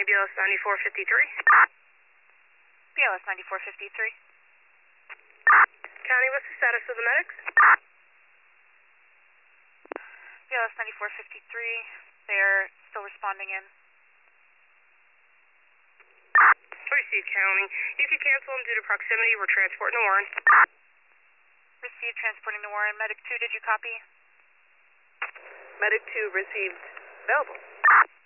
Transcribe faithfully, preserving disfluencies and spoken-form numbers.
County, B L S ninety-four fifty-three. B L S ninety-four fifty-three. County, what's the status of the medics? B L S ninety-four fifty-three, they're still responding in. Received, County. You can cancel them due to proximity. We're transporting to Warren. Received, transporting to Warren. Medic two, did you copy? Medic two received. Available.